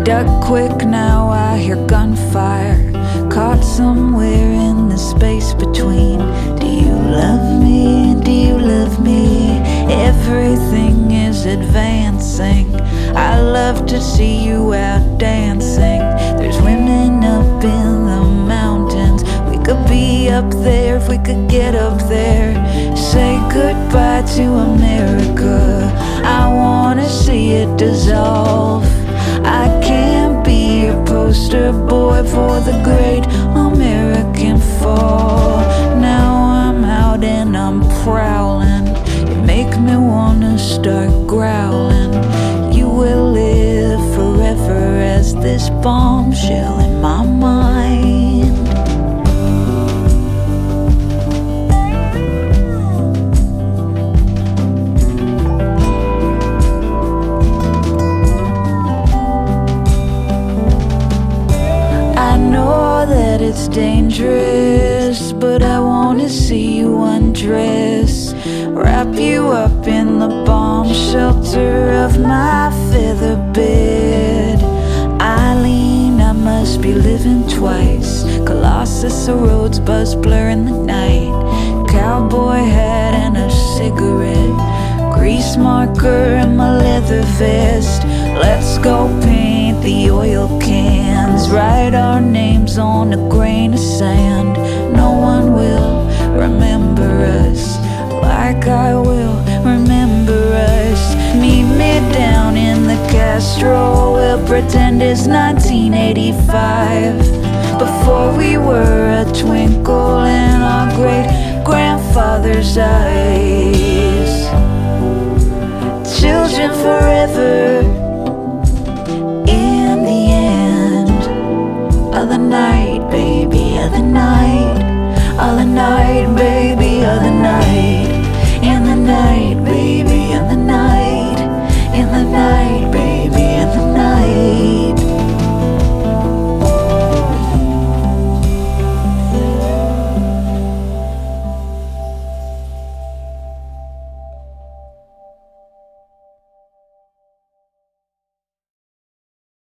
Duck quick, now I hear gunfire, caught somewhere in the space between. Do you love me? Do you love me? Everything is advancing. I love to see you out dancing. There's women up in the mountains. We could be up there if we could get up there. Say goodbye to America. I wanna see it dissolve. I can't be a poster boy for the great American fall. Now I'm out and I'm prowling. You make me wanna start growling. You will live forever as this bombshell in my mind. I know that it's dangerous, but I wanna see you undress. Wrap you up in the bomb shelter of my feather bed. Eileen, I must be living twice. Colossus, the roads buzz blur in the night. Cowboy hat and a cigarette. Grease marker in my leather vest. Let's go paint the oil cans. Write our names on a grain of sand. No one will remember us like I will remember us. Meet me down in the Castro. We'll pretend it's 1985. Before we were a twinkle in our great grandfather's eye.